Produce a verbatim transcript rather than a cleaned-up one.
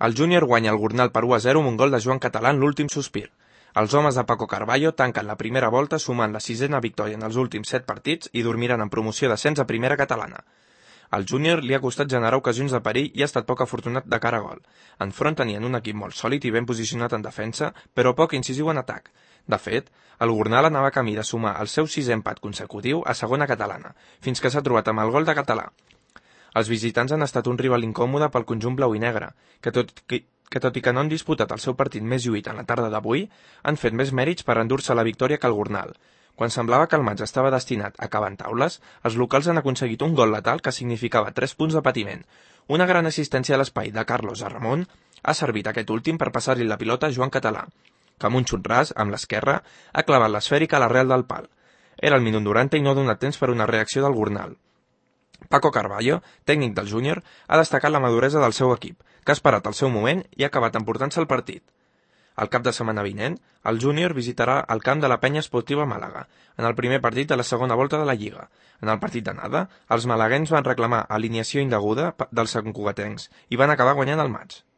El Júnior guanya el Gornal per u a zero amb un gol de Joan Català en l'últim sospir. Els homes de Paco Carballo tanquen la primera volta sumant la sisena victòria en els últims set partits i dormiran en promoció d'ascens a primera catalana. Al Júnior li ha costat generar ocasions de perill i ha estat poc afortunat de cara a gol. Enfront tenien un equip molt sòlid i ben posicionat en defensa, però poc incisiu en atac. De fet, el Gornal anava camí de sumar el seu sisè empat consecutiu a segona catalana, fins que s'ha trobat amb el gol de Català. Els visitants han estat un rival incòmode pel conjunt blau i negre, que tot, que, que tot i que no han disputat el seu partit més lluït en la tarda d'avui, han fet més mèrits per endur-se la victòria que el Gornal. Quan semblava que el maig estava destinat a acabar en taules, els locals han aconseguit un gol letal que significava tres punts de patiment. Una gran assistència a l'espai de Carlos a Ramon ha servit aquest últim per passar-li la pilota a Joan Català, que amb un xut ras, amb l'esquerra, ha clavat l'esfèrica a l'arrel del pal. Era el minut noranta i no ha donat temps per una reacció del Gornal. Paco Carballo, tècnic del Júnior, ha destacat la maduresa del seu equip, que ha esperat el seu moment i ha acabat emportant-se el partit. El cap de setmana vinent, el Júnior visitarà el camp de la Penya Esportiva Màlaga, en el primer partit de la segona volta de la Lliga. En el partit d'anada, els malaguencs van reclamar alineació indeguda dels santcugatencs i van acabar guanyant el matx.